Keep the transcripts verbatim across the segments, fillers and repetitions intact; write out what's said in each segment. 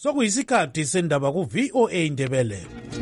Sokuyisikhathi sendaba ku V O A Ndebele.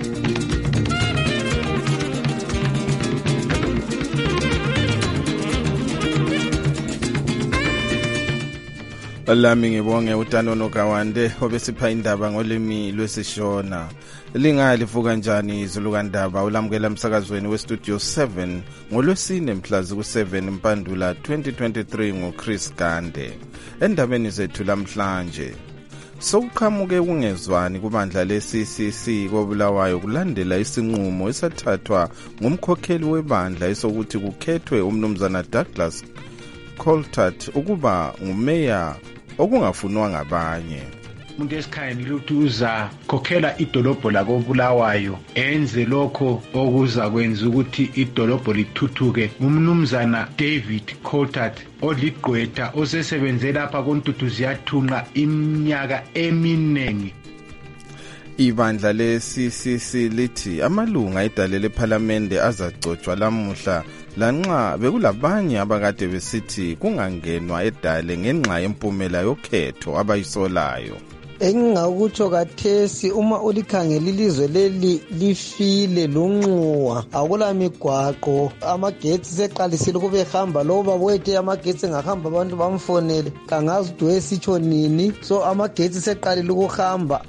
Lami ngibonge uTanono Kawande obesipha indaba ngolimi lwesishona. Lingali vuka kanjani izulukandaba ulamukela emsakazweni we Studio seven ngolwesine mhlazi ku seven Mpandula twenty twenty-three ngoChris Gande. Endabeni zethu lamhlanje sokuqhamuke kungezwani kubandla le-C C C koBulawayo kulandela isinqumo esathathwa ngumkhokheli webandla esokuthi kukhethwe umnumzana Douglas Coltart ukuba ngumeya okungafunwa ngabanye. Umuntu esikhayeni ukuthi uza khokhela idolobho lakoBulawayo enze lokho okuza kwenza ukuthi idolobho lithuthuke umnumzana David Coltart oliqwetha osesebenze lapha koNtuthu ziyathunqa iminyaka eminengi. Ibandla le-C C C lithi amalunga edale lePhalamende azagcotshwa lamuhla lanxa bekulabanye abakade besithi kungangenwa edale ngenxa yempumela yokhetho abayisolayo. Engingakutsho kathesi uma ulikhangela ilizwe leli lifile lunxuwa akula migwaqo amagetsi seqalisile kube ehamba loba wethe amagetsi engahamba abantu bamfonele kangazi ukuthi wesitsho nini so amagetsi seqalile ukuhamba.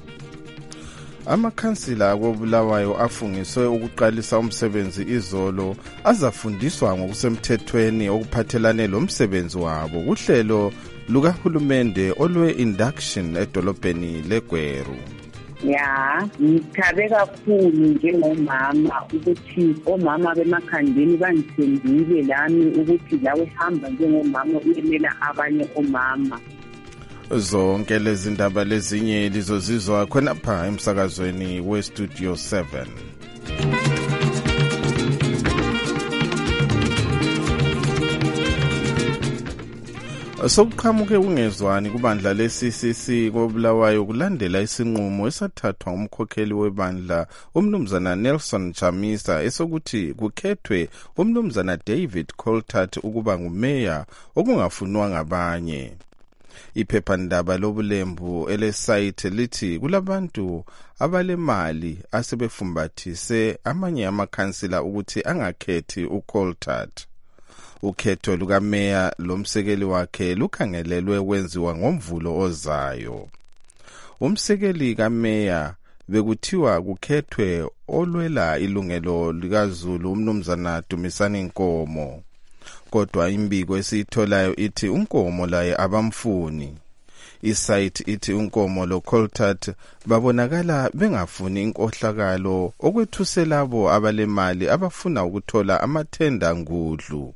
Amakhansila koBulawayo afungiswe ukuqalisa umsebenzi izolo azafundiswa ngokusemthethweni okuphathelane lomsebenzi wabo kuhlelo lukahulumende olwe induction edolobheni leGweru. Ya, ngithabe kakhulu njengomama ukuthi omama bemakhandeni bangithembile lami ukuthi lawe hamba njengomama uyemela abanye omama. Zonke lezi ndaba lezinye lizozizwa khonapha emsakazweni we Studio seven. Sokuqhamuke ungezwani kubandla le-C C C koBulawayo kulandela isinqumo esathathwa umkhokheli webandla umnumzana Nelson Chamisa esokuthi kukhethwe umnumzana David Coltart ukuba ngumeya okungafunwa ngabanye. Iphephandaba lobulembu elesite lithi kulabantu abalemali asebefumbathise amanye amakhansila ukuthi angakhethi uColtart. Ukhetho lukameya lomsekeli wakhe lukhangelelwe kwenziwa ngomvulo ozayo. Umsekeli kameya bekuthiwa kukhethwe olwela ilungelo likaZulu umnumzana Dumisani Nkomo. Kodwa imbiko esiyitholayo ithi uNkomo laye abamfuni. Isite ithi uNkomo lo Coltart babonakala bengafuni inkohlakalo okwethusela labo abalemali abafuna ukuthola amathenda ngudlu.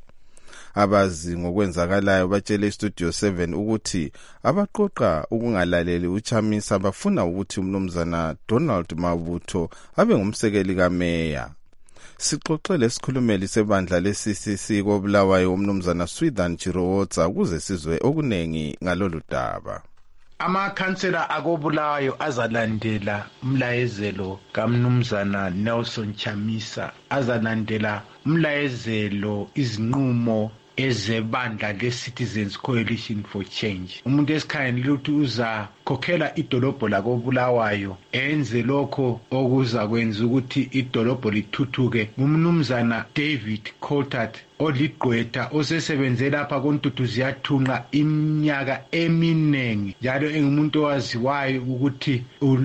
Abazi ngokwenzakalayo batshele iStudio seven ukuthi abaqoqa ukungalaleli uChamisa bafuna ukuthi umnumzana Donald Mabutho abe ngumsekeli kameya. Sixoxele isikhulumeli sebandla le-C C C koBulawayo umnumzana Swithan Chirowotsa ukuze sizwe okunengi ngalolu daba. Amakhansela akoBulawayo azalandela umlayezelo kaMnumzana Nelson Chamisa, azalandela umlayezelo izinqumo ezebandla le-Citizens Coalition for Change. Umuntu esikhayeni ukuthi uza khokhela idolobho lakoBulawayo enze lokho okuza kwenza ukuthi idolobho lithuthuke umnumzana David Coltart oliqwetha osesebenze lapha koNtuthu ziyathunqa iminyaka eminengi njalo engumuntu owaziwayo ukuthi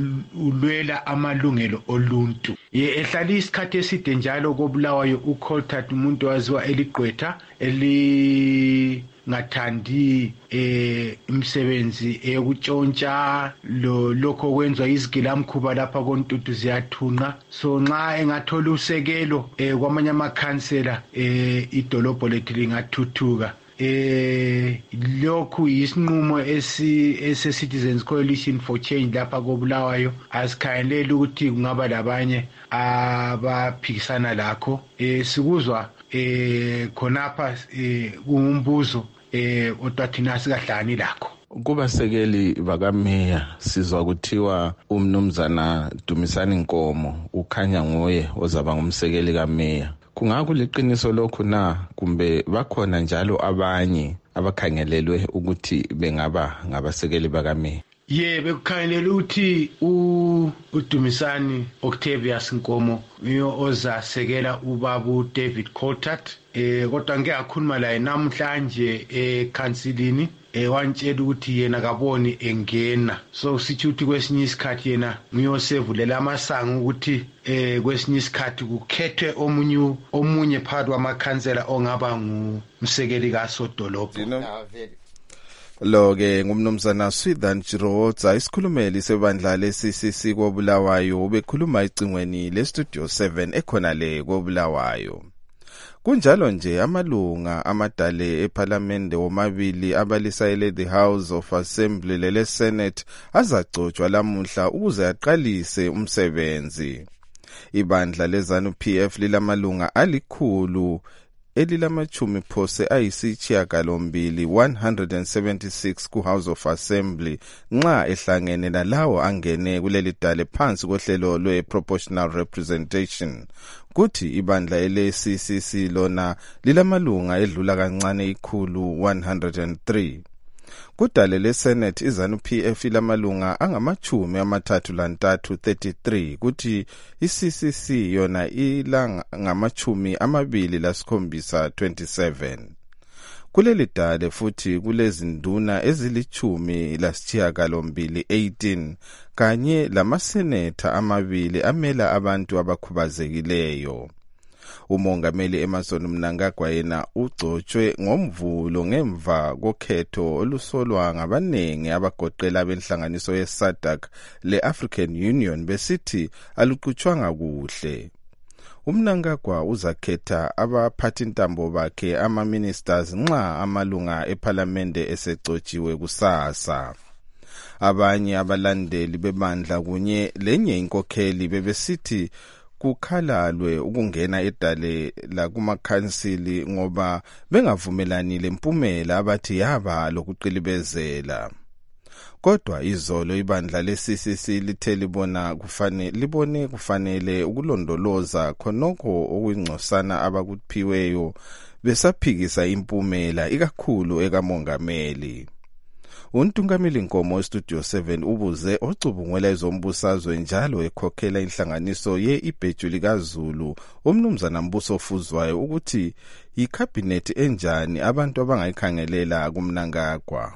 ulwela amalungelo oluntu. Ehlala isikhathi eside njalo koBulawayo uColtart umuntu owaziwa eliqwetha eli ngathandi eh imsebenzi eyokutshontsha lo lokho kwenziwa izigilamkhuba lapha koNtuthu ziyathunqa. So nxa engathola usekelo eh kwamanye amakhansela eh idolobho lethu lingathuthuka. Eh lokhu isinqumo esi ese Citizens Coalition for Change lapha koBulawayo asikhayelela ukuthi kungaba labanye abaphikisana lakho. Eh sikuzwa eh khonapha eh kumbuzo eh otwathina sikahlani lakho. Kubasekeli bakameya sizwa kuthiwa umnumzana Dumisani Nkomo ukhanya nguye ozaba ngumsekeli kameya. Kungakuliqiniso lokho na kumbe bakhona njalo abanye abakhangelelwe ukuthi bengaba ngabasekeli bakameya? Ye bekukhangelela ukuthi uDumisani Octavius Nkomo uyo ozasekela ubaba uDavid Coulthard eh kodwa ngeke akhuluma la namhlanje ekansilini eh wantshela ukuthi yena kaboni engena so sithi ukuthi kwesinye isikhathi yena ngiyosevulela amasango ukuthi eh kwesinye isikhathi kukhethwe omunye omunye phakathi kwamakhansela ongaba ngumsekeli kaSodolopho. Lo ke ngumnumzana Swithan Jirotsa isikhulumeli sebandla le-C C C koBulawayo bekhuluma icingweni le-Studio seven ekhona le koBulawayo. Kunjalo nje amalunga amadale eParliament womabili abalisayele the House of Assembly lele Senate azagcotshwa lamuhla ukuze aqalise umsebenzi. Ibandla leZanu-P F lilamalunga alikhulu elilamachumi phose ayisishiyagalombili one hundred seventy-six ku House of Assembly nxa ehlangene nalawo angene kuleli dale phansi kohlelo lwe proportional representation. Kuthi ibandla ele-C C C lona lilamalunga edlula kancane ikhulu one hundred three. Kudale le-Senate iZanu-P F ilamalunga angamachumi amathathu lantathu thirty-three kuthi i-C C C yona ila ngamachumi amabili lasikhombisa twenty-seven. Kuleli dale futhi kulezinduna ezilichumi lasishiyagalombili eighteen kanye lamaseneta amabili amela abantu abakhubazekileyo. Umongameli Emmerson Mnangagwa yena ugcotshwe ngomvulo ngemva kokhetho olusolwa ngabanengi abagoqela abenhlanganiso ye-SADC le-African Union besithi aluqhutshwanga kuhle. Umnangagwa uzakhetha abaphathintambo bakhe ama-ministers nxa amalunga eParliament esegcotshiwe kusasa. Abanye abalandeli bebandla kunye lenye inkokheli bebesithi kukhalalwe ukungena edale la kumakhansili ngoba bengavumelani lempumela abathi yaba lokuqilibezela. Kodwa izolo ibandla le-C C C lithe libona kufanele libone kufanele ukulondoloza khonokho okungcosana abakuphiweyo besaphikisa impumela ikakhulu ekamongameli. Untungameli Nkomo Studio seven ubuze ocubungula ezombusazwe njalo ekhokhela inhlanganiso ye-Ibheju likaZulu umnumzana Mbuso Fuzwayo ukuthi icabinet enjani abantu abangayikhangelela kuMnangagwa.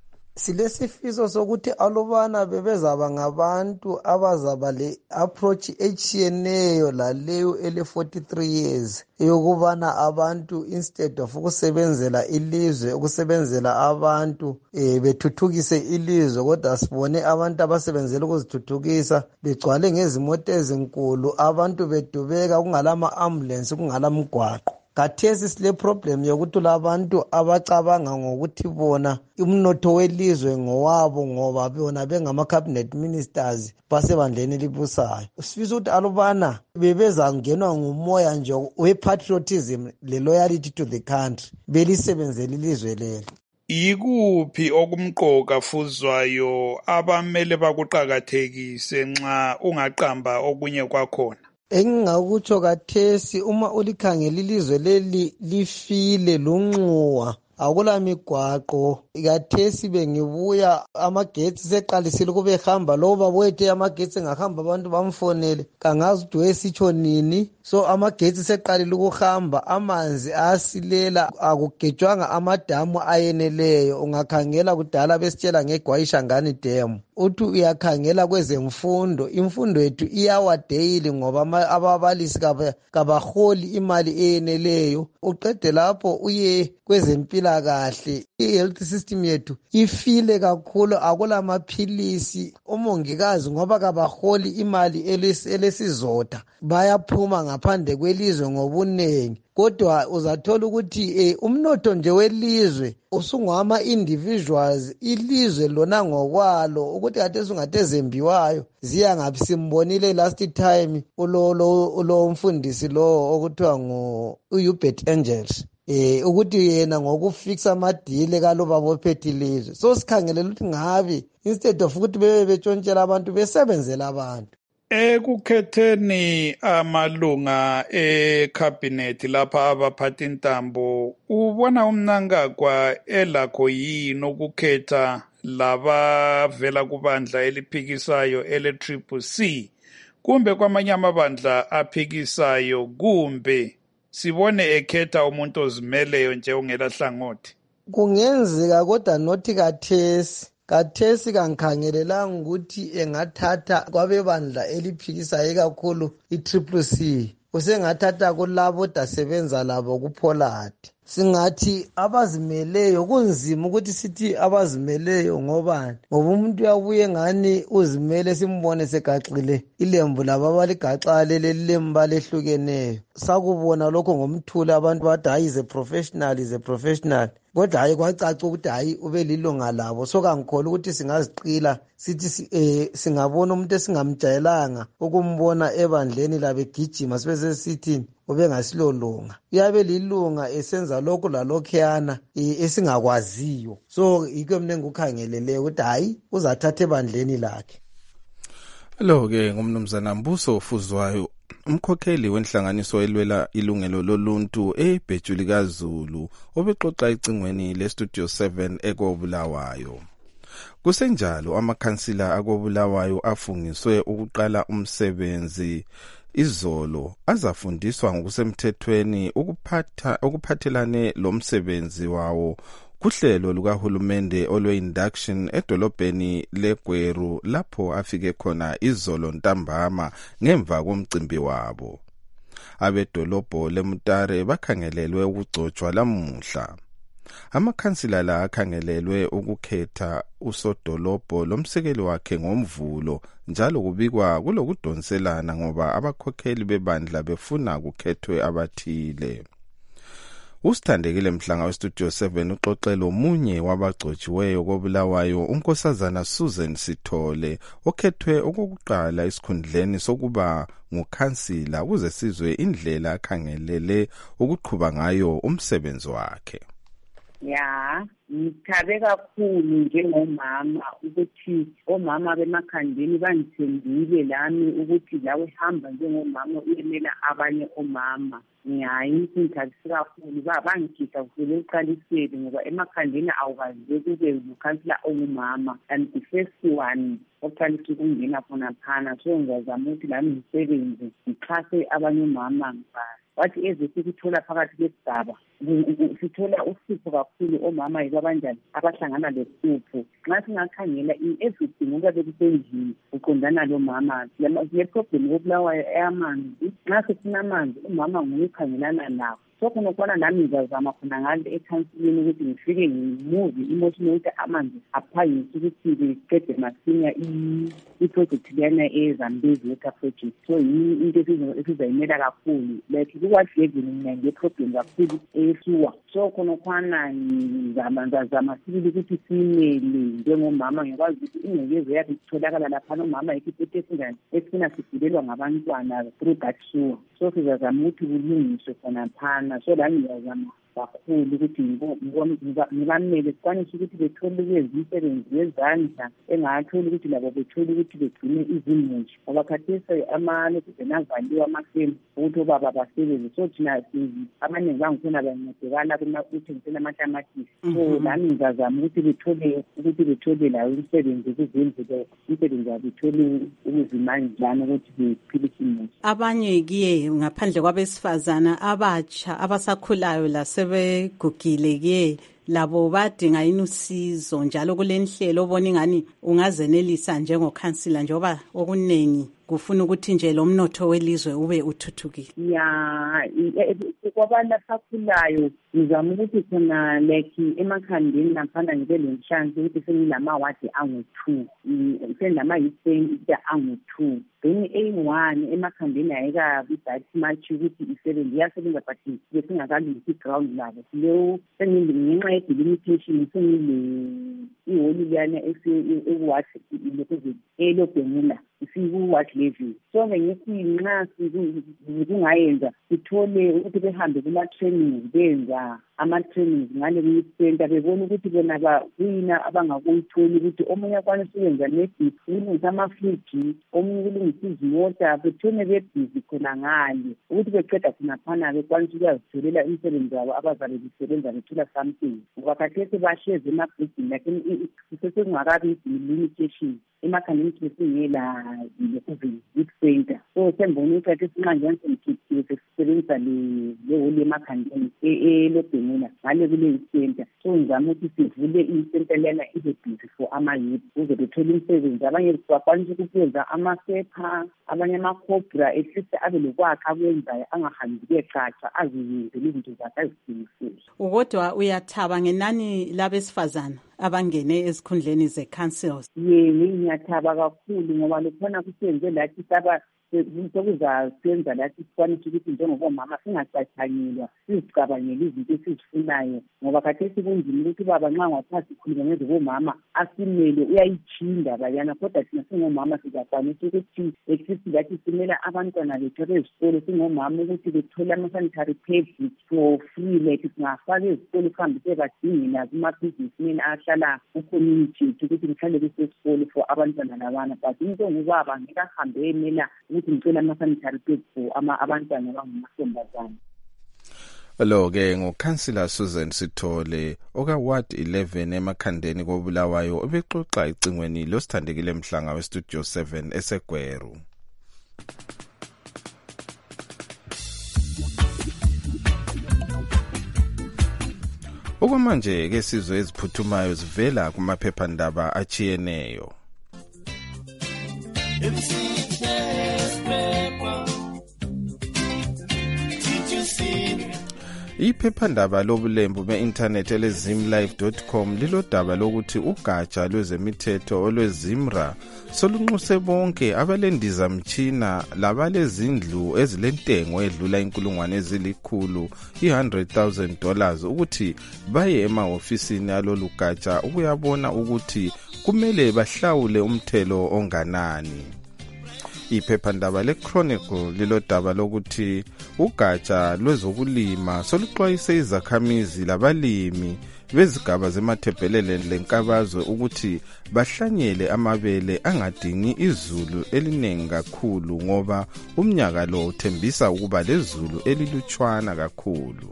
Silesifiso sokuthi alubana bebezaba ngabantu abazaba le approach etshiyeneyo laleyo ele forty-three years eyokubana abantu instead of ukusebenzela ilizwe ukusebenzela abantu eh bethuthukise ilizwe kodwa sibone abantu abasebenzela ukuzithuthukisa begcwale ngezimoto ezinkulu abantu bedubeka kungalama ambulance kungalamgwaqo. Kathesi sile problem yokuthi labantu abacabanga ngokuthi bona umnotho welizwe ngowabo ngoba bona bengama cabinet ministers basebandleni libusayo. Sifisa ukuthi alubana bebeza ngenwa ngumoya nje we patriotism le loyalty to the country belisebenzele ilizwe lelo. Yikuphi okumqoka Fuzwayo abamele bakuqhakathekise nxa ungaqamba okunye kwakhona? Engingakutsho kathesi uma ulikhangela ilizwe leli lifile lunxuwa akula migwaqo kathesi bengibuya amagetsi seqalisile kube hamba loba wethe amagetsi engahamba abantu bamfonele kangazi ukuthi wesitsho nini. So amagetsi seqalile ukuhamba amanzi asilela akugejwanga amadamu ayeneleyo. Ungakhangela kudala besitshela ngeGwayishangani Dam uthi uyakhangela kwezemfundo imfundo yethu iyawa daily ngoba ababalisi kabaholi imali eyeneleyo. Uqede lapho uye kwezempilakahle i-health system yethu ifile kakhulu akula maphilisi omongikazi ngoba kabaholi imali elesizotha bayaphuma ngaphandle kwelizwe ngobunengi. Kodwa uzathola ukuthi eh, umnotho nje welizwe usungama individuals ilizwe lona ngokwalo ukuthi kade sungatezembiwayo ziya ngapi. Simbonile last time ulo lo, lo mfundisi lo okuthiwa ngo uHubert Angels eh ukuthi yena ngokufixa amadile kaloba bophethilizwe. So sikhangelela ukuthi ngabe instead of ukuthi bebe betshontshelana abantu besebenzela abantu ekukhetheni amalunga ecabinet lapha abaphathintambo ubona uMnangagwa elakho yini ukukhetha labavela kubandla eliphikisayo ele-Triple C kumbe kwamanye amabandla aphikisayo kumbe sibone ekhetha umuntu ozimeleyo nje ongela hlangothi? Kungenzeka kodwa nothi kathesi. Kathesi kangikhangelelanga ukuthi engathatha kwabebandla eliphikisayo ikakhulu i-Triple C. Usengathatha kulabo dasebenza labo kuPollard. Singathi abazimeleyo kunzima ukuthi sithi abazimeleyo ngobani, ngoba umuntu uyabuye ngani uzimele simbone segaxile ilembu labo abaligaxa lelilembu lehlukeneyo. Sakubona lokho ngomthula abantu bathi hayi is a professional is a professional. Kodwa hayi kwacaca ukuthi hayi ube lilunga labo. So kangikholwa ukuthi singaziqila sithi eh singabona umuntu esingamjayelanga ukumbona ebandleni labe gijima sibe sesithini ube ngasilolunga. Uyabe lilunga esenza lokho lalokhuyana esingakwaziyo. So yikho mina ngikukhangelele ukuthi hayi uzathatha ebandleni lakhe. Lo ke ngumnumzana Mbuso Fuzwayo, umkhokheli wenhlanganiso elwela ilungelo loluntu eBhejuli kaZulu, obexoxa icingweni leStudio seven ekobulawayo. Kusenjalo amakhansila akobulawayo afungiswe ukuqala umsebenzi izolo azafundiswa ngokusemthethweni ukuphatha ukuphathelane lomsebenzi wawo kuhlelo lukahulumende olwe-induction edolobheni leGweru lapho afike khona izolo ntambama ngemva komcimbi wabo. Abedolobho leMutare bakhangelelwe ukugcotshwa lamuhla. Amakhansila la akhangelelwe ukukhetha usodolobho lomsekeli wakhe ngomvulo njalo kubikwa kulokudonselana ngoba abakhokheli bebandla befuna kukhethwe abathile. Usithandekile Mhlanga weStudio seven uxoxelo munye wabagcotshiweyo kobulawayo unkosazana Susan Sithole okhethwe okokuqala esikhundleni sokuba ngukhansila ukuze sizwe indlela akhangelele ukuqhuba ngayo umsebenzi wakhe. Ya, ngithabe kakhulu njengomama ukuthi omama bemakhandeni bangithembile lami ukuthi lawe hamba njengomama uyemela abanye omama. Ngiyayi ngithabise kakhulu bangikhipha kusele uqalisele ngoba emakhandeni awukazi kube ukhansila ongumama and the first one oqalisa ukungena khona phana. So ngiyazama ukuthi lami ngisebenze ngixhase abanye omama ngibani. Wathi eze sikuthola phakathi kwesigaba sithola uhlupho kakhulu omama yibo abanjani abahlangana lehlupho. Nxa singakhangela everything ngoba bekusendlini uqondana lo mama le problem yobulawayo eyamanzi. Nxa sesinamanzi umama nguye ukhangelana nawo. So khona nami ngizazama khona ngale ekhansilini ukuthi ngifike ngimuve emotional ukuthi amanzi aphangise ukuthi beqede masinya i-project lena eZambezi water project. So into esizayimela kakhulu like kukwadlekile mina nge-problem kakhulu esuwa. So khona khona ngizama ngizazama sibili ukuthi simele njengomama ngikwazi ukuthi ingcekeza yakhe itholakala lapha nomama ekiphethe esingane esina sigulelwa ngabantwana through that sewer. So sizazama ukuthi kulungiswe khona phana. So lami ngiyazama kakhulu ukuthi ngibamele sikwanise ukuthi bethole ukwenza imisebenzi yezandla engatholi ukuthi labo bethole ukuthi begcine izimuli ngoba khathesi amalokhu avaliwe amafemu ukuthi obaba basebenze. So thina abaningi bangikhona bancedekana ukuthengisela amatamatisi. So lami ngizazama ukuthi bethole ukuthi bethole layo imisebenzi ukuzenzela imisebenzi yabo bethole ukuzimandlana ukuthi bephilise imuli. Abanye-ke ngaphandle kwabesifazana abatsha abasakhulayo lasebegugile-ke labo badinga usizo njalo kule nhlelo obona ingani ungazenelisa njengokhansila njengoba okuningi kufuna ukuthi nje lo mnotho welizwe ube uthuthukile. Ya kwabantu asakhulayo ngizama ukuthi khona like emakhandeni naphanda ngibe lenhlanhla ukuthi sengilamawadi angu-two senginama-yiseni angu-two. Then A one emakhandeni ayikabi that much ukuthi isebenzi iyasebenza but besingakalungisi i-ground labo. Leyo ngenxa ye-delimitation sengile ihholi liyana ekuwathi lokhu elobhengula siku-what level. So ngithi nxa kungayenza sithole ukuthi behambe kuma-trainings benza ama-trainings ngale kwi-youth center bebona ukuthi bona kuyina abangakuyitholi ukuthi omunye akwanisa ukwenza ne-dip ukulungisa ama-fridge omunye ukulungisa izimota bethone bebhizi khona ngale ukuthi beqeda khonaphana bekwanisa ukuyazitholela imisebenzi yabo abazabe besebenza bethola something ngoba khathesi bahlezi emabhizini lakini sesengakabi limitation emakhandeni sesingela le-youth center. So sembona ukuthi ake sinqanje ngikhiphe sesisebenzisa le-hole emakhandeni elobhengula ngale kule center. So ngizama ukuthi sivule i-center lena ibe busy for ama-youth ukuze bethole imisebenzi. Abanye bakwanisa ukwenza amasepa, abanye ama-cobra, at least abe lokwakha akwenzayo angahambi kuyecaca aziyenzele izinto zakhe azidingisile. Ukodwa uyathaba ngenani labesifazana abangene ezikhundleni ze-councils? Ye, ngiyathaba kakhulu ngoba lokhona kusenze lathi saba sokuzasenza lathi sikwanisa ukuthi njengobomama singacathanyelwa sizicabangele izinto esizifunayo ngoba khathesi kunzima ukuthi baba nxa ngaphansi sikhuluma ngezobomama asimele uyayichinda bayana kodwa thina singomama sizakwanisa ukuthi exist lathi simela abantwana bethu bezikolo singomama ukuthi bethole ama-sanitary pads for free like singafaka ezikolo kuhambe sebadingela kuma-businessmen ahlala ku-community ukuthi mhlawumbe besesikolo for abantwana labana but into ngubaba ngeke ahambe emela ukuthi ngicela ama-sanitary pads for abantwana abangamantombazana. Lo-ke nguKhansila Susan Sithole oka-Ward eleven emakhandeni koBulawayo obexoxa icingweni losithandekile Mhlanga weStudio seven eseGweru. Okwamanje-ke sizwe eziphuthumayo zivela kumaphephandaba achiyeneyo. Iphephandaba lobulembu be-internet elezimlive dot com lilodaba lokuthi ugatsha lwezemithetho olwezimra solunxuse bonke abalendizamtshina labalezindlu ezilentengo edlula inkulungwane ezilikhulu i-one hundred thousand dollars ukuthi baye emahofisini alolu gatsha ukuyabona ukuthi kumele bahlawule umthelo onganani. Iphephandaba le-Chronicle lilodaba lokuthi ugatsha lwezokulima soluxwayise izakhamizi labalimi bezigaba zemathebhelele lenkabazwe ukuthi bahlanyele amabele angadingi izulu eliningi kakhulu ngoba umnyaka lo uthembisa ukuba lezulu elilutshwana kakhulu.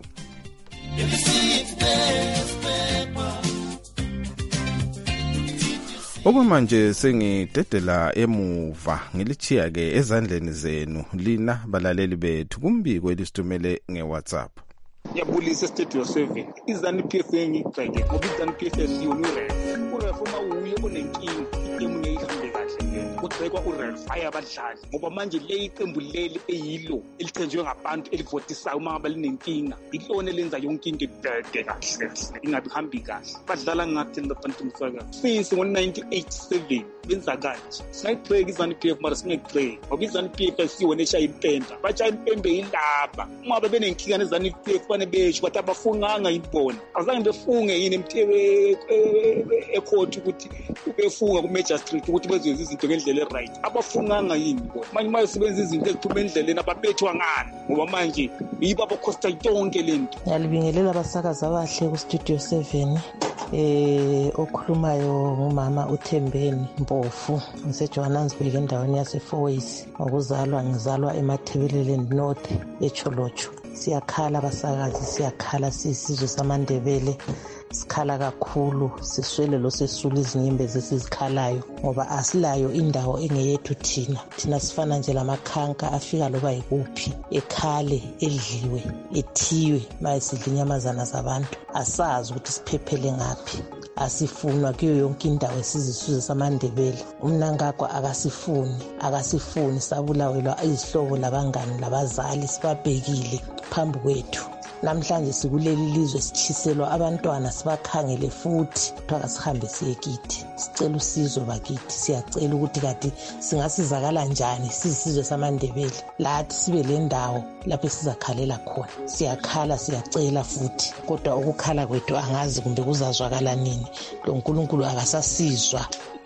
Okwamanje sengidedela emuva ngilichiya ke ezandleni zenu lina balaleli bethu kumbiko elisithumele ngeWhatsApp. Ngiyabulisa Studio seven izani-P F engigxeke ngoba izani-P F yona uref uref uma uye unenkinga igemu ngeyihambe kahle kugxekwa uref ayabadlali ngoba manje le iqembu leli eyilo elithenjwe ngabantu elivotisayo uma ngabe linenkinga ilona elenza yonke into ibheke kahle ingabe ihambi kahle badlala ngathi labantu msaka since ngo-nineteen eighty-seven benza kanje singayibheki izani-P F mara singayibheki ngoba izani-P F siyona eshaya impemba bashaya impembe yilaba uma ngabe benenkinga nezani-P F bane besho bathi abafunganga yibona azange befunge yini emthewe ecourt ukuthi befunga ku-magistrate ukuthi bezwenza izinto ngendlela e-right abafunganga yini bona manje uma sebenza izinto eziphuma endleleni ababethwa ngani ngoba manje yibo abakhosta yonke le nto. Ngiyalibingelela abasakazi abahle ku-Studio seven eh okhulumayo ngumama uThembeni Mpofu ngiseJohannesburg endaweni yaseFourways ngokuzalwa ngizalwa eMathebeleleni North eCholocho. Siyakhala abasakazi siyakhala sisizwe samaNdebele sikhala kakhulu siswele lo sesula izinyimbe zesizikhalayo ngoba asilayo indawo engeyethu thina thina sifana nje lamakhanka afika loba yikuphi ekhale edliwe ethiwe mayisidla inyamazana zabantu asazi ukuthi siphephele ngaphi asifunwa kuyo yonke indawo esizisizwe samaNdebele umnankakwa akasifuni akasifuni sabulawelwa izihlobo labangani labazali sibabhekile phambi kwethu. Namhlanje sikuleli lizwe sichiselwa abantwana sibakhangele futhi kuthiwa sihambe siye kithi sicela usizo bakithi siyacela ukuthi kade singasizakala njani sizisizwe samaNdebele lathi sibe le ndawo lapho sizakhalela khona siyakhala siyacela futhi kodwa ukukhala kwethu angazi kumbe kuzazwakala nini lo nkulunkulu akasasizwa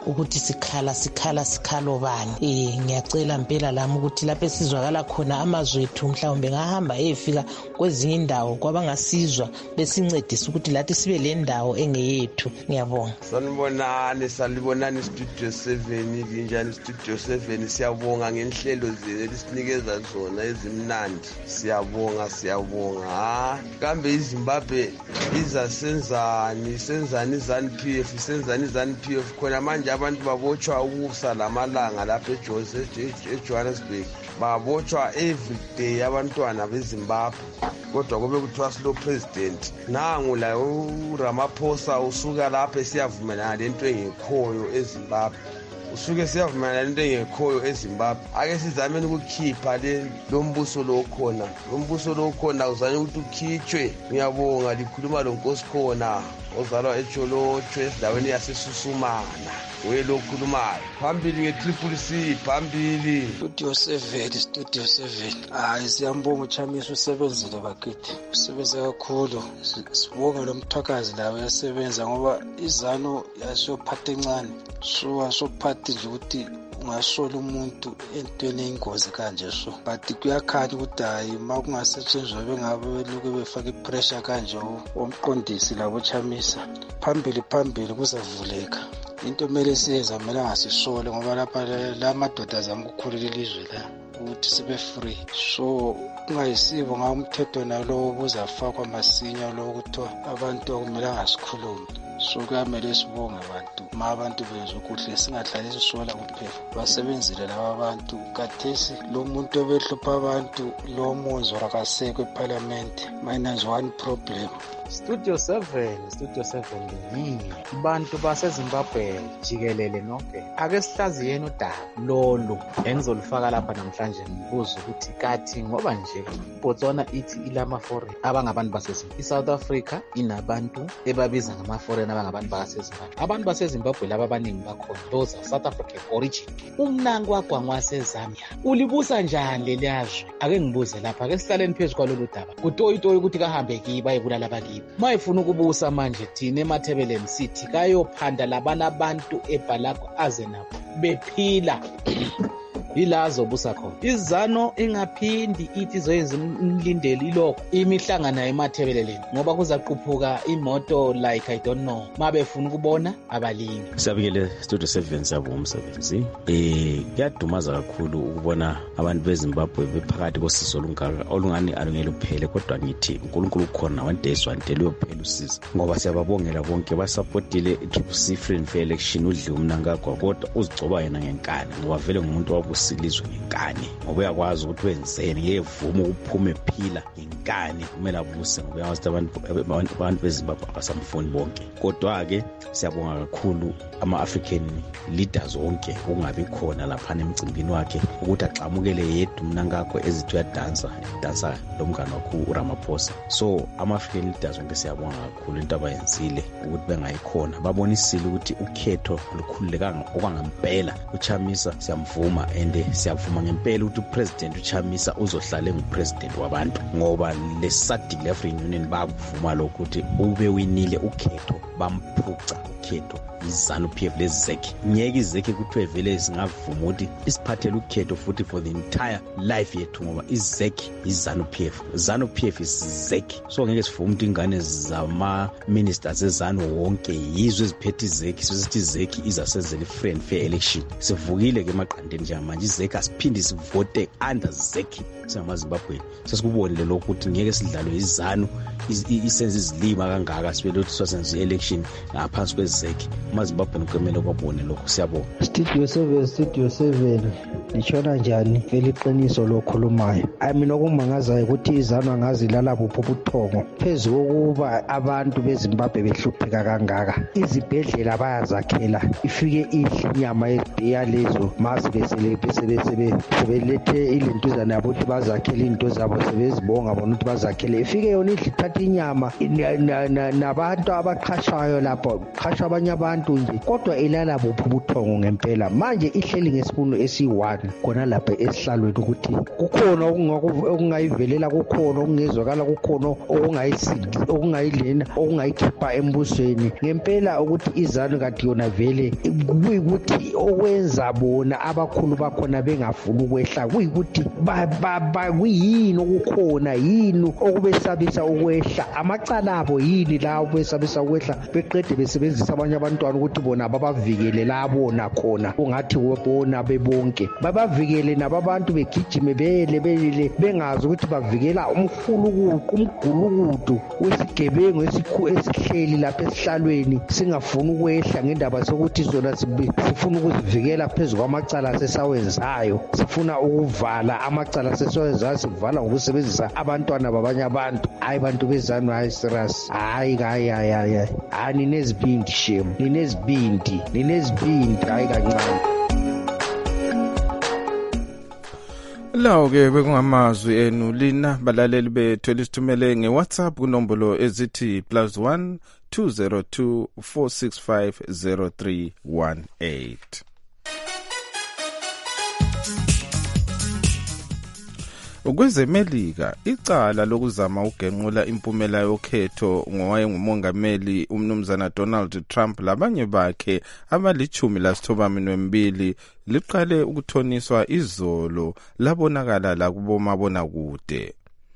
ukuthi sikhala sikhala sikhalo bani. Eh ngiyacela impela lami ukuthi lapho esizwakala khona amazwi ethu mhlawumbe ngahamba efika kwezinye indawo kwabangasizwa besincedisa ukuthi lathi sibe le ndawo engeyethu. Ngiyabonga. Sanibonani salibonani Studio seven linjani Studio seven siyabonga ngenhlelo zenu elisinikeza zona ezimnandi. Siyabonga siyabonga. Ha kambe iZimbabwe iza senzani senzani ZANU-P F senzani ZANU-P F khona manje abantu babotshwa ukusa lamalanga lapha eJohannesburg babotshwa every day abantwana beZimbabwe kodwa kube kuthiwa silo president nangu la uRamaphosa usuka lapha esiyavumelana lento engekhoyo eZimbabwe usuke siyavumelana lento engekhoyo eZimbabwe ake sizameni ukukhipha le lombuso lo khona lombuso lo khona uzanye ukuthi ukhitshwe. Ngiyabonga likhuluma lo Nkosi khona ozalwa eJolotsho esindaweni yaseSusumana welokhulumayo phambili nge-Triple C phambili. Studio seven Studio seven hayi siyambonga uChamisa usebenzile bakithi usebenze kakhulu sibonga lo mthwakazi lawo yasebenza ngoba izano yasiyophatha encane so asophatha nje ukuthi ungasola umuntu entweni eyingozi kanje so but kuyakhanya ukuthi hayi uma kungasetshenzwa bengabe beluke befaka ipressure kanje omqondisi labo Chamisa phambili phambili kuzavuleka. Into mele siyenza kumele angasisole ngoba lapha la madoda azama ukukhulula ilizwe la ukuthi sibe free so kungayisibo ngomthetho nalo obuzafakwa masinya lo kuthiwa abantu akumele angasikhulumi so kuyamele sibonge abantu ma abantu benza ukuthi singadlali sisola kuphela basebenzile laba abantu kathesi lo muntu obehlupha abantu lo monzo akasekho eParliament minus one problem. Studio seven Studio seven yini abantu baseZimbabwe jikelele nonke ake sihlaziyeni udaba lolu engizolifaka lapha namhlanje ngibuza ukuthi kathi ngoba nje Botswana ithi ilama foreign abangabantu baseZimbabwe iSouth Africa inabantu ebabiza ngama foreign abangabantu baseZimbabwe abantu baseZimbabwe laba abaningi bakhona those South African origin. Umnango wagwangwa waseZambia ulibusa njani leliyazwe ake ngibuze lapha ake sihlaleni phezulu kwalolu daba kutoyitoyi ukuthi kahambe kiba ayibulala abaki mayifuna ukubusa manje thina eMathebeleni sithi kayophanda labana abantu eBhalago aze nabo bephila ilazo busa khona izano ingaphindi ithi zoyenza umlindeli lokho imihlangana eMathebeleni ngoba kuzaquphuka imoto like I don't know mabefuna ukubona abalimi. Siyabikele Studio seven sabo umsebenzi eh kuyadumaza kakhulu ukubona abantu beZimbabwe bephakathi kosizo olungaka olungani alungelo phele kodwa ngithi uNkulunkulu ukhona one day swantele uyophela usizo ngoba siyababongela bonke basupportile i-Triple C free and fair election udli umnankagwa kodwa uzigcoba yena ngenkani ngoba vele ngumuntu wabusa ilizwe ngenkani ngoba uyakwazi ukuthi wenzeni yevuma ukuphuma ephila ngenkani kumele abuse ngoba uyawazi abantu abantu beZimbabwe abasamfuni bonke kodwa ke siyabonga kakhulu ama-African leaders wonke ukungabi khona lapha emcimbini wakhe ukuthi axamukele yedwa umnankakho ezithi uyadansa dansa lo mngane wakho uRamaphosa so ama-African leaders wonke siyabonga kakhulu into abayenzile ukuthi bengayikhona babonisile ukuthi ukhetho lukhululekanga okwangempela uChamisa siyamvuma ende siyavuma ngempela ukuthi upresident uChamisa uzohlala engupresident wabantu ngoba le-SADC le-African Union bakuvuma lokho ukuthi ube winile ukhetho bamphuca ukhetho izanu-P F lezizekhe ngeke izekhe kuthiwe vele singavuma ukuthi isiphathele ukhetho futhi for the entire life yethu ngoba izekhe izanu-P F ZANU-P F izekhe so ngeke sivume ukuthi ingane zama-ministers ezanu wonke yizwe eziphethe izekhe sisithi izekhe izasenzela i-free and fair election sivukile-ke emaqandeni njengamanje izekhe asiphinde sivote under zekhe singamaZimbabweni sesikubonile lokhu ukuthi ngeke sidlalwe izanu isenze izilima kangaka sibe lothi siwasenze i-election ngaphansi kwezekhe amaZimbabweni kumele kwabone lokhu siyabonga. Studio seven Studio seven litshona njani vele iqiniso lokhulumayo I mean okumangazayo ukuthi izanu angazilala buphi ubuthongo phezu kokuba abantu beZimbabwe behlupheka kangaka izibhedlela bayazakhela ifike idle inyama yalezo mase besebelethe ilentuzana yabo ukuthi bazakhele into zabo sebezibonga bona ukuthi bazakhele ifike yona idle ithatha inyama nabantu abaqhashwayo lapho qhashwa isebenzisa abanye abantu nje kodwa ilala bophi ubuthongo ngempela manje ihleli ngesibuno esiyi-one khona lapha esihlalweni ukuthi kukhona okungayivelela kukhona okungezwakala kukhona okungayilena okungayikhipha embusweni ngempela ukuthi izanu kade yona vele kuyikuthi okwenza bona abakhulu bakhona bengafuni ukwehla kuyikuthi kuyini okukhona yini okubesabisa ukwehla amacala abo yini lawo besabisa ukwehla beqede besebenzisa abanye abantwana ukuthi bona babavikele labona khona ungathi bona bebonke babavikele nababantu begijime bele bele bengazi ukuthi bavikela umhulukuqu umgulukudu wesigebengu esihleli lapha esihlalweni singafuni ukwehla ngendaba sokuthi zona sifuna ukuzivikela phezulu kwamacala sesawenzayo sifuna ukuvala amacala sesawenzayo sivala ngokusebenzisa abantwana babanye abantu hayi bantu bezanu hayi serious hayi hayi hayi hayi ninezibindi shem ninezibindi ninezibindi hayi kancane. Lawo ke bekungamazwi enu lina balaleli bethu elisithumele ngeWhatsApp kunombolo ezithi plus one two zero two four six five zero three one eight. Ukwezemelika icala lokuzama ugenqula impumela yokhetho ngowayengumongameli umnumzana Donald Trump labanye bakhe abalichumi lasithobamini mbili liqale ukuthoniswa izolo labonakala la kubomabona kude.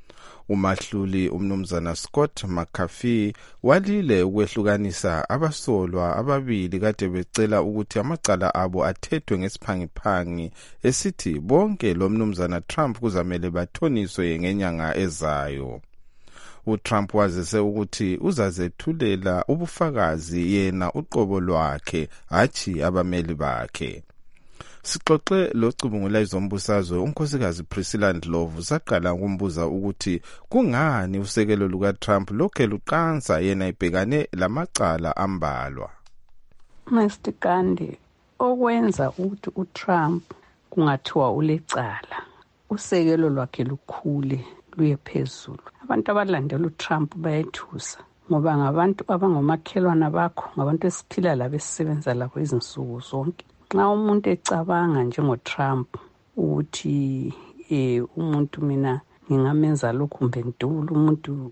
Umahluli umnumzana Scott McAfee walile ukwehlukanisa abasolwa ababili kade becela ukuthi amacala abo athethwe ngesiphangiphangi esithi bonke lo mnumzana Trump kuzamele bathoniswe ngenyanga ezayo. uTrump wazise ukuthi uzazethulela ubufakazi yena uqobo lwakhe hathi abameli bakhe. Sixoxe lo cubungula izombusazwe unkosikazi Priscilla Ndlovu saqala ukumbuza ukuthi kungani usekelo luka Trump lokhe luqansa yena ibhekane lamacala ambalwa. Mister Gandhi okwenza ukuthi uTrump kungathiwa ulecala usekelo lwakhe lukhule luye phezulu. Abantu abalandela uTrump bayethusa ngoba ngabantu abangomakhelwana bakho ngabantu esiphila labo esisebenza labo izinsuku zonke. Nxa umuntu ecabanga njengoTrump ukuthi eh umuntu mina ngingamenza lokhu kumbe ntulu umuntu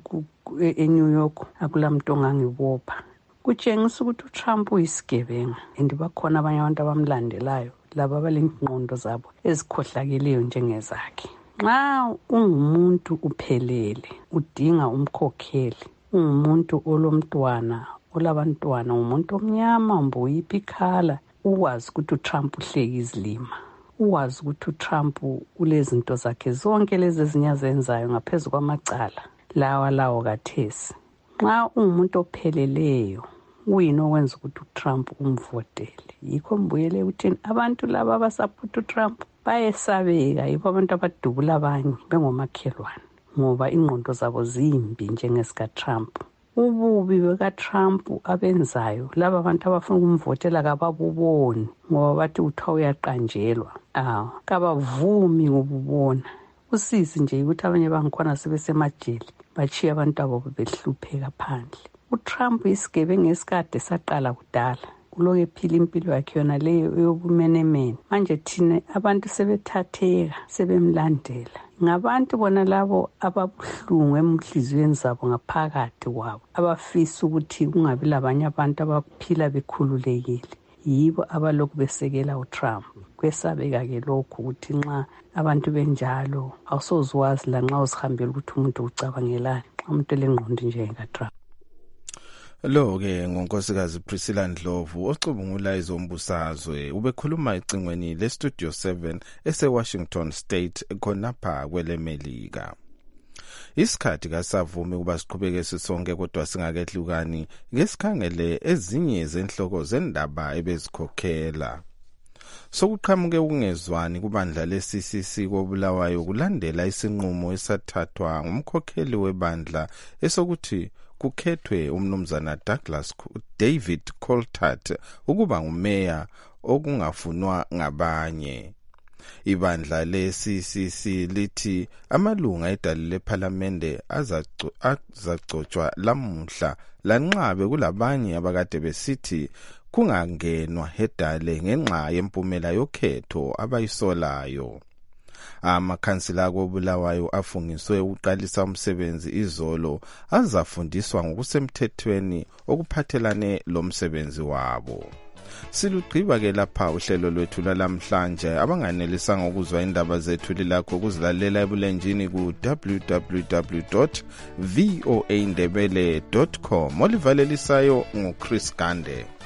eNew York akulamuntu ongangibopha kutshengisa ukuthi uTrump uyisigebenga and bakhona abanye abantu abamlandelayo laba abalengqondo zabo ezikhohlakeleyo njengezakhe. Nxa ungumuntu uphelele udinga umkhokheli ungumuntu olomntwana olabantwana umuntu omnyama mbuyiphi ikhala uwazi ukuthi uTrump uhleki izilima uwazi ukuthi uTrump ulezinto zakhe zonke lezi ezinyazenzayo ngaphezulu kwamacala lawa lawo kathesi. Nxa ungumuntu opheleleyo uyini okwenza ukuthi uTrump umvotele. Yikho mbuyele ukuthi abantu laba abasapota uTrump bayesabeka yibo abantu abadubula abanye bengomakhelwane ngoba ingqondo zabo zimbi njengesika Trump. Ububi bekaTrump abenzayo laba abantu abafuna ukumvotela kababuboni ngoba bathi uthiwa uyaqanjelwa. Ah, kabavumi ngobubona. Usisi nje ukuthi abanye bangikhona sebesemajele bachiya abantu abo behlupheka phandle. uTrump isigebengu esikade saqala kudala. Uloke phila impilo yakhe yona leyo yobumenemene. Manje thina abantu sebethatheka sebemlandela. Ngabantu bona labo ababuhlungu emhlizweni zabo ngaphakathi kwabo abafisa ukuthi kungabi labanye abantu abaphila bekhululekile. Yibo abalokhu besekela uTrump. Kwesabeka ke lokhu ukuthi nxa abantu benjalo awusozwazi la nxa usihambela ukuthi umuntu ucabangelani umuntu lengqondo njenga Trump. Lo ke ngonkosikazi Priscilla Ndlovu ocubungula izombusazwe ubekhuluma icingweni le Studio seven ese Washington State khonapha kwelemelika. Isikhathi kasavumi kuba siqhubeke sisonke kodwa singakehlukani ngesikhangele ezinye zenhloko zendaba ebezikhokhela. Sokuqhamuke ukungezwani kubandla le-C C C koBulawayo kulandela isinqumo esathathwa ngumkhokheli webandla esokuthi kukhethwe umnumzana Douglas David Coltart ukuba ngumeya okungafunwa ngabanye. Ibandla le-C C C lithi amalunga edali lephalamende azagcotshwa lamuhla lanqabe kulabanye abakade besithi kungangenwa hedale ngenxa yempumela yokhetho abayisolayo. Amakhansila koBulawayo afungiswe ukuqalisa umsebenzi izolo azafundiswa ngokusemthethweni okuphathelane lomsebenzi wabo. Silugqiba ke lapha uhlelo lwethu lamhlanje. Abanganelisanga ukuzwa indaba zethu lilakho kuzilalela ebulenjini ku w w w dot voa ndebele dot com. Olivalelisayo nguChris Gande.